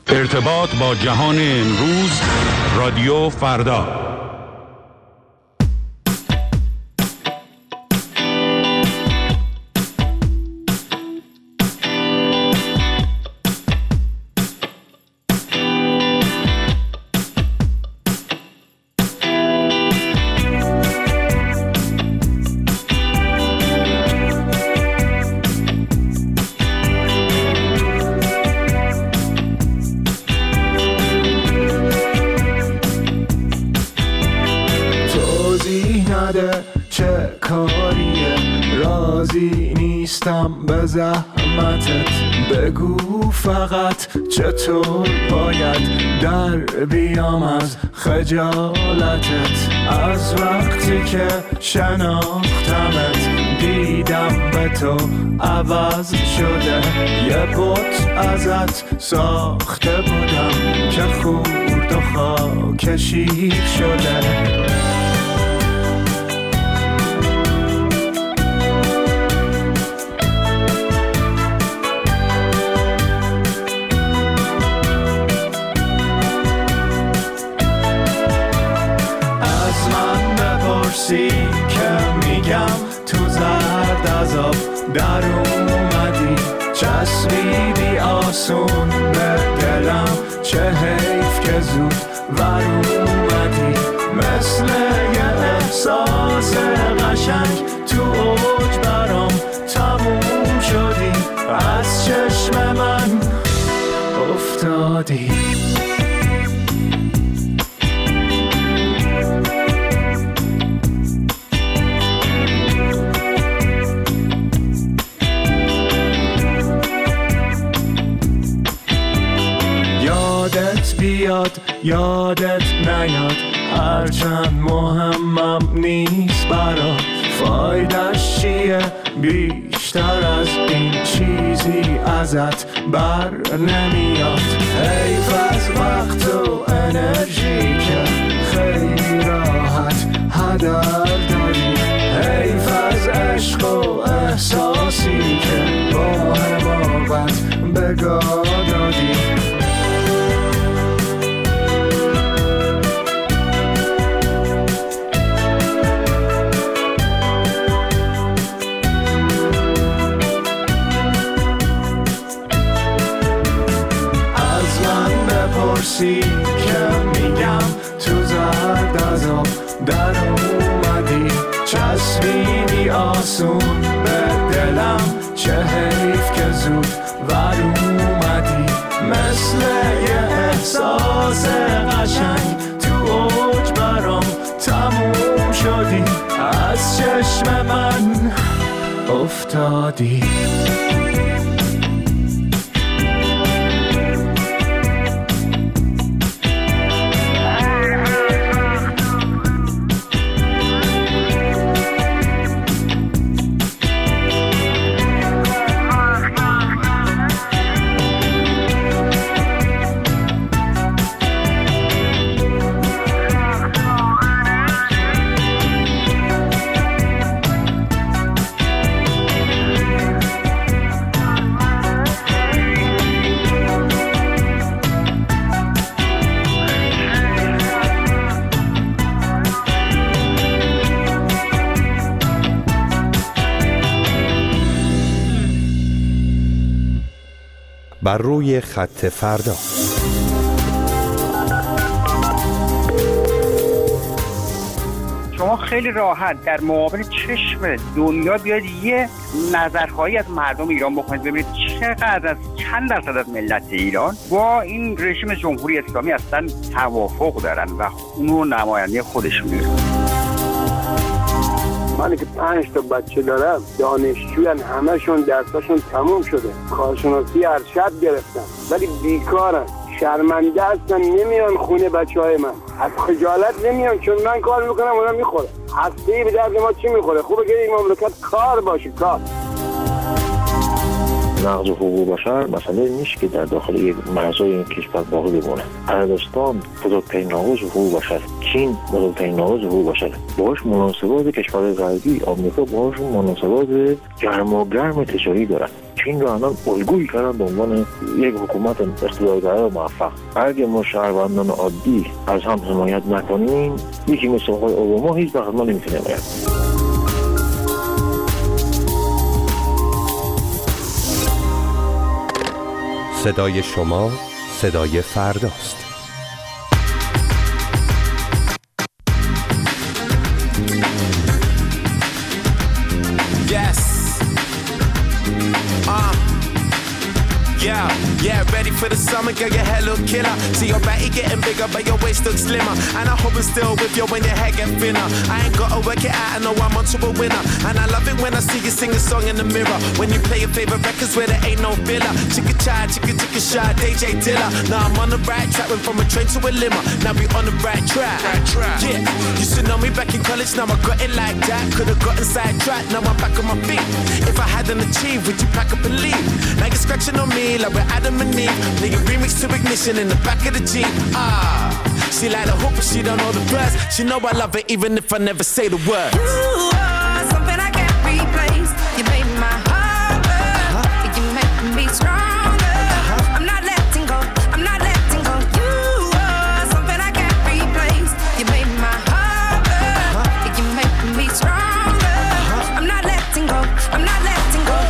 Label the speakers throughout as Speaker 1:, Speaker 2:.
Speaker 1: ارتباط با جهان امروز، رادیو فردا.
Speaker 2: چه کاریه راضی نیستم به زحمتت، بگو فقط چطور باید در بیام از خجالتت. از وقتی که شناختمت دیدم به تو عوض شده، یه بت ازت ساخته بودم که خورد و خاک شیر شده. که میگم تو زرد عذاب در اومدی، چسبیدی آسون به دلم، چه حیف که زود ور اومدی. مثل یه احساس قشنگ تو اوج برام تموم شدی، از چشم من افتادی. بیاد یادت نیاد، هرچند مهمم نیست برات، فایدش چیه بیشتر از این چیزی ازت بر نمیاد. حیف از وقت و انرژی که خیلی راحت هدر داری، حیف از عشق و احساسی که با حماقت بگا دادی. که میگم تو زرد عذاب در اومدی، چسبیدی آسون به دلم، چه حیف که زود ور اومدی. مثل یه احساس قشنگ تو اوج برام تموم شدی، از چشم من افتادی.
Speaker 3: بر روی خط فردا.
Speaker 4: شما خیلی راحت در مقابل چشم دنیا بیاید یه نظرخواهی از مردم ایران بکنید، ببینید چقدر از چند درصد از ملت ایران با این رژیم جمهوری اسلامی اصلا توافق دارن و اونو نماینده خودشون می‌دونن.
Speaker 5: من که 5 تا بچه دارم، دانشجویان، همشون درساشون تموم شده، کارشناسی ارشد گرفتن ولی بیکارن، شرمنده هستن، نمیان خونه بچهای من، از خجالت نمیان، چون من کار میکنم اونا میخوره. هسته‌ای به درد ما چی میخوره؟ خوبه که این مملکت کار باشه، کار.
Speaker 6: نقض حقوق بشر مسئله نیست که در داخل یک مرزهای این کشور باقی بمونه. عربستان بزرگترین ناقض حقوق بشر، چین بزرگترین ناقض حقوق بشر، باهاش مناسبات کشورهای غربی، آمریکا باهاشون مناسبات گرم تجاری دارن. چین رو الان الگویی کردن به عنوان یک حکومت اقتدارگرای موفق. اگه ما شهروندان عادی از هم حمایت نکنیم، یکی مثل آقای اوباما هیچ وقت ما نمیتونه حمایت.
Speaker 3: صدای شما صدای فرداست.
Speaker 7: Yeah, ready for the summer, girl, your hair look killer. See your body getting bigger, but your waist looks slimmer. And I hope it's still with you when your hair get thinner. I ain't gotta work it out, I know I'm onto a winner. And I love it when I see you sing a song in the mirror. When you play your favorite records where there ain't no filler. Chicka chai, chicka shy, DJ Dilla. Now I'm on the right track, went from a train to a limo. Now we on the right track. Yeah, you should know me back in college, now I got it like that. Could've gotten sidetracked, now I'm back on my feet. If I hadn't achieved, would you pack up and leave? Now you're scratching on me like we're Adam and Eve. Nigga remix to Ignition in the back of the Jeep. She like the hoop, but she don't know the words. She know I love it even if I never say the words.
Speaker 8: You are something I can't replace. You made my heart beat. You make me stronger. I'm not letting go. I'm not letting go. You are something I can't replace. You made my heart beat. You make me stronger. I'm not letting go. I'm not letting go.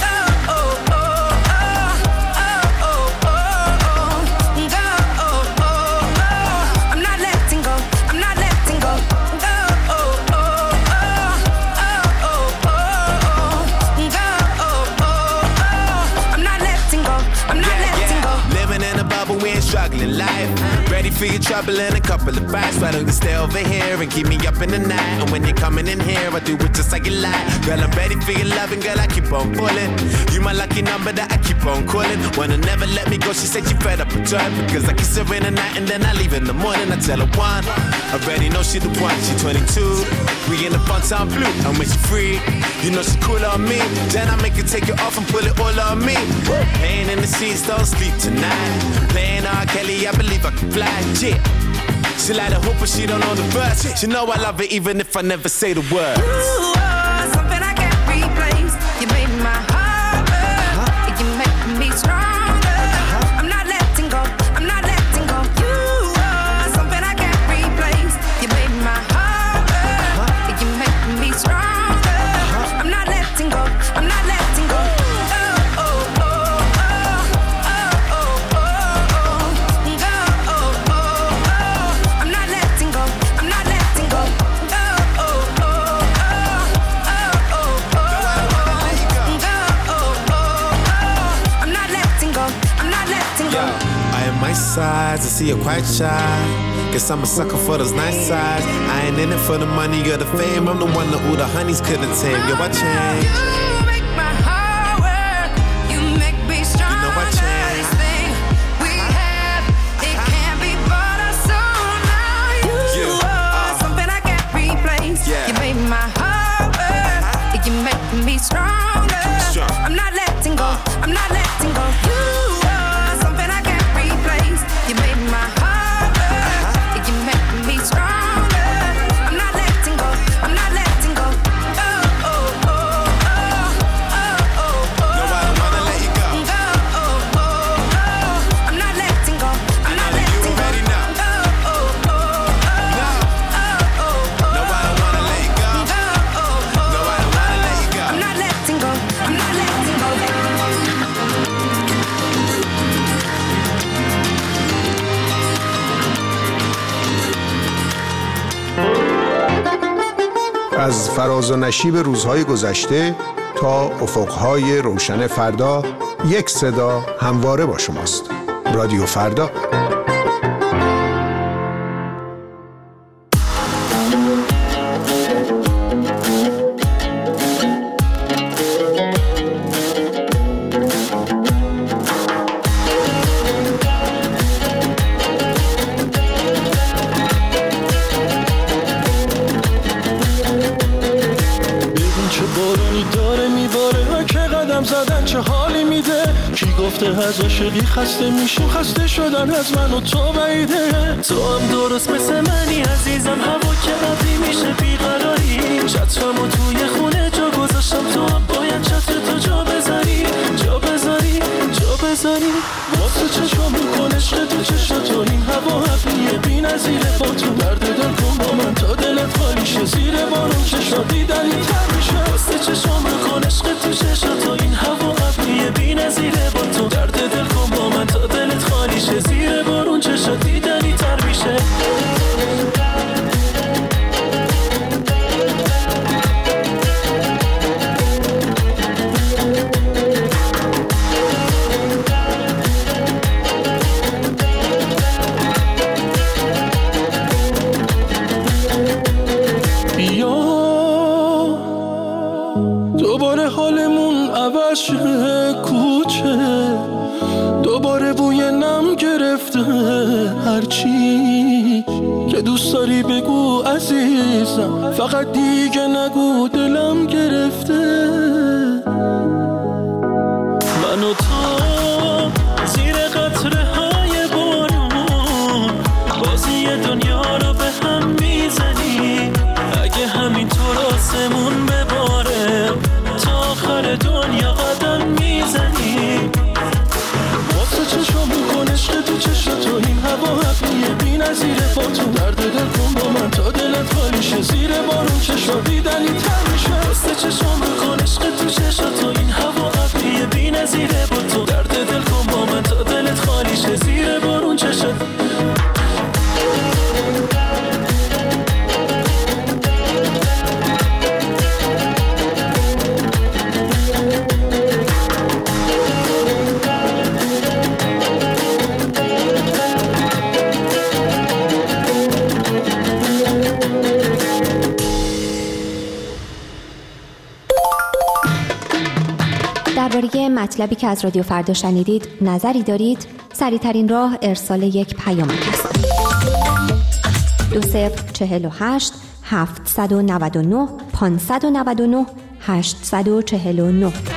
Speaker 7: Struggling life, ready for your trouble and a couple of bites. Why don't you stay over here and keep me up in the night? And when you're coming in here, I do it just like you like. Girl, I'm ready for your loving, girl, I keep on pulling. You my lucky number that I keep on calling. Wanna never let me go, she said she fed up with her. Because I kiss her in the night and then I leave in the morning. I tell her one, I already know she the one, she 22. We in the fun time blue, and when she free, you know she cool on me. Then I make her take it off and pull it all on me. Laying in the seats, don't sleep tonight. Playing R. Kelly, I believe I can fly, yeah. She like the hoop, but she don't know the words. She know I love it even if I never say the words.
Speaker 8: You are something I can't replace. You made my heart beat. You make me stronger. I'm not letting go. I'm not letting go. You are something I can't replace. You made my heart beat. You make me stronger. I'm not letting go. I'm not letting go.
Speaker 7: Sides, I see you're quite shy. Guess I'm a sucker for those nice sides. I ain't in it for the money or the fame. I'm the one that all the honeys couldn't tame. Yo, I change.
Speaker 8: You make my heart work. You make me stronger.
Speaker 7: You know I change.
Speaker 8: This thing we have, it can't be bought or sold now. You are something I can't replace. You made my heart work. You make me stronger. I'm not letting go. I'm not letting go. You are something I can't replace. You made my heart hurt. You make me stronger. I'm not letting go. I'm not letting go. Oh, oh, oh, oh, oh, oh, oh.
Speaker 7: No, I don't wanna let you go.
Speaker 8: Oh, oh, oh, oh. I'm not letting go. I'm not letting go.
Speaker 7: You already know.
Speaker 8: Oh, oh, oh, oh.
Speaker 7: No.
Speaker 8: Oh, oh, oh.
Speaker 7: No, I don't wanna let you go.
Speaker 8: Oh, oh, oh.
Speaker 7: No, I don't wanna let you go.
Speaker 8: I'm not letting go. I'm not letting go.
Speaker 9: از فراز و نشیب روزهای گذشته تا افقهای روشن فردا، یک صدا همواره با شماست. رادیو فردا.
Speaker 2: چه حالی میده
Speaker 10: از عاشقی خسته میشیم، خسته شدن از من و تو بعیده. تو هم درست مثل منی عزیزم، هوا که ابری میشه بیقراری. چترمو توی خونه جا گذاشتم، تو هم باید چتر تو جا بذاری، جا بذاری، جا بذاری. واسه چشم میکن عشق تو چشم تو، این هوا ابریه بی نظیره. با تو درد دل کن با من تا دلت خالی شه، زیر بارون چشم دیدنی تر میشه. واسه چشم میکن عشق تو چشم تو، این هوا ابریه بی نظیره. با تو درد دل کن با من تا دلت خالی شه، زیر بارون چشم دیدنی تر میشه. دوباره حالمون عوض شه کوچه، دوباره بوی نم گرفته. هرچی که دوست داری بگو عزیزم، فقط دیگه نگو دلم گرفته. من و تو زیر قطره های بارون، بازی دنیا رو به هم میزنی. اگه همینطور آسمون بباره، تا آخر دنیا قدم میزنی. واسه چشم بکن عشق تو چشم تو، این هوا ابریه بی نظیره. با تو درد دل کن با من تا دلت خالی شه، زیر بارون چشم دیدنی تر میشه. واسه چشم بکن عشق تو چشم تو، این هوا ابریه بی نظیره. با تو درد دل کن با من تا دلت خالی شه، زیر بارون چشم.
Speaker 11: درباره مطلبی که از رادیو فردا شنیدید نظری دارید؟ سریع‌ترین راه ارسال یک پیامک است. 2048 799 599 849